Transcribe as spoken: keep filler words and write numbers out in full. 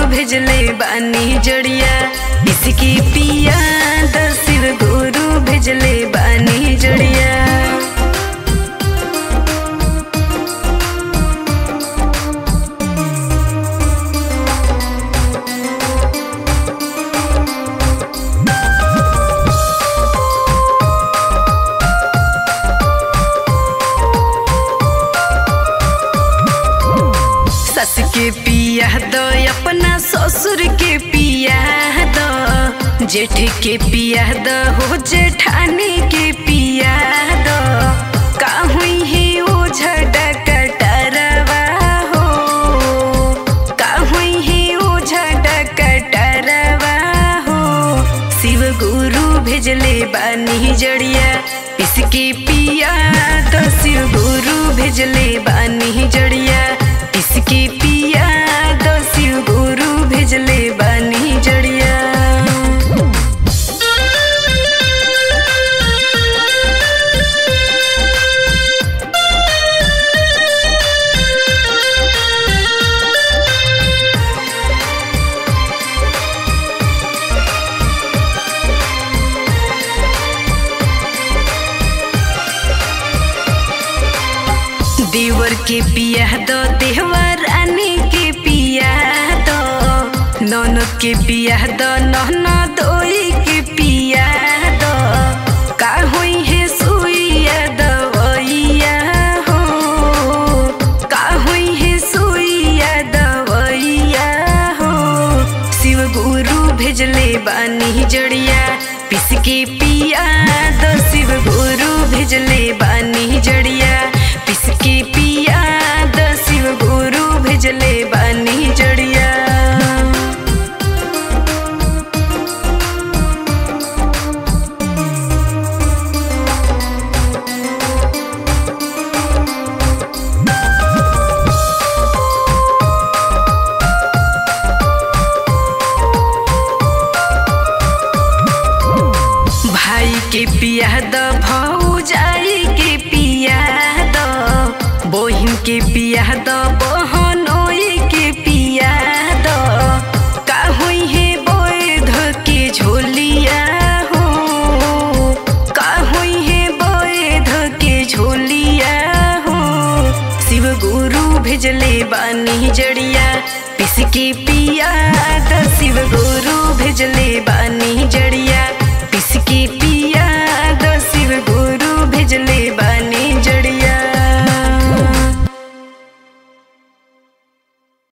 भेजले बानी जड़िया, इसकी पिया द शिव गुरु भेजले बानी जड़िया। सस के पिया दो अपना ससुर के पिया दो, जेठ के पिया दो हो जेठानी के पिया दो। का हुई है ओ झड़ा कटरवा हो, का हुई है ओ झड़ा कटरवा हो। शिव गुरु भेजले बानी जड़िया, इसके पिया दो शिव गुरु भेजले बानी जड़िया, इसके पिया दो शिव गुरु भेजले बानी जड़िया। देवर के पिया दो देवर रानी के पिया दो, ननद के पिया दो ननद दोई के पिया दो। का हुई है सुइया दवैया हो, का हुई है सुइया दवैया हो। शिव गुरु भेजले बानी जड़िया, पिसके पिया दो शिव गुरु भेजले बानी जड़िया, पिसके पिया द शिव गुरु भेजले बानी जड़िया। भाई के पिया द भौजाई के पिया द, बहिन के पिया द बहनोई के पिया द। का हुई है बैध के झोलिया हो, का हुई है बैध के झोलिया हो। शिव गुरु भेजले बानी जड़िया, पिसके पिया द शिव गुरु भेजले बानी जड़िया, पिसके